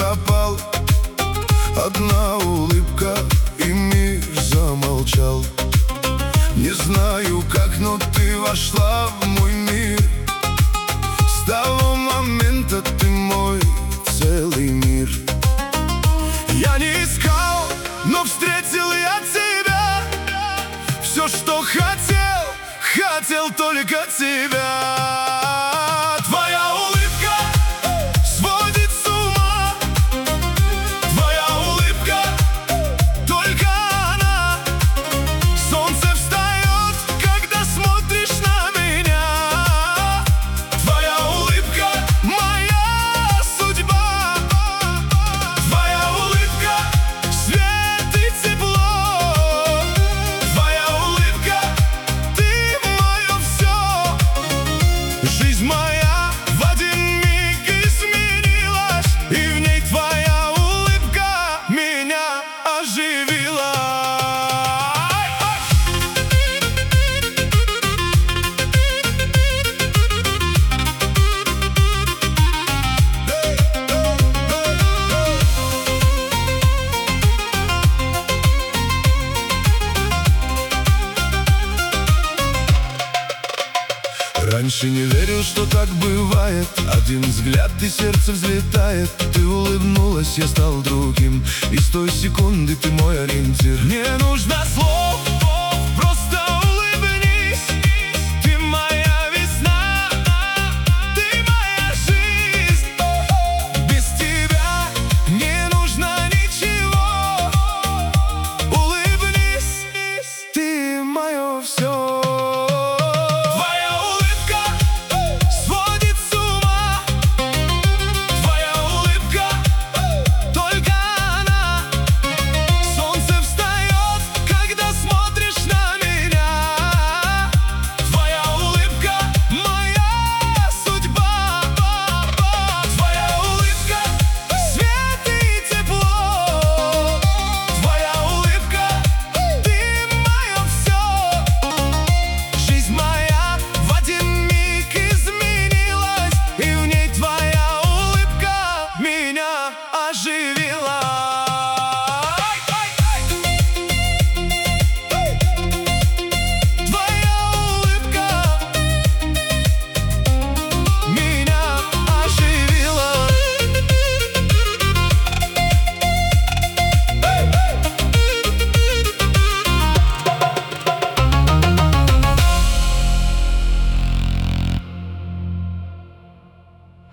пропал. Одна улыбка, и мир замолчал. Не знаю как, но ты вошла в мой мир. С того момента ты мой целый мир. Я не искал, но встретил я тебя. Все, что хотел, хотел только тебя. Твоя улыбка сводит с ума. Твоя улыбка, только она. Солнце встает, когда смотришь на меня. Твоя улыбка, моя судьба. Твоя улыбка, свет и тепло. Твоя улыбка, ты мое все. Жизнь моя в один миг изменилась, и в ней твоя улыбка меня оживила. Раньше не верил, что так бывает. Один взгляд, и сердце взлетает. Ты улыбнулась, я стал другим, и с той секунды ты мой ориентир. Не нужно слов,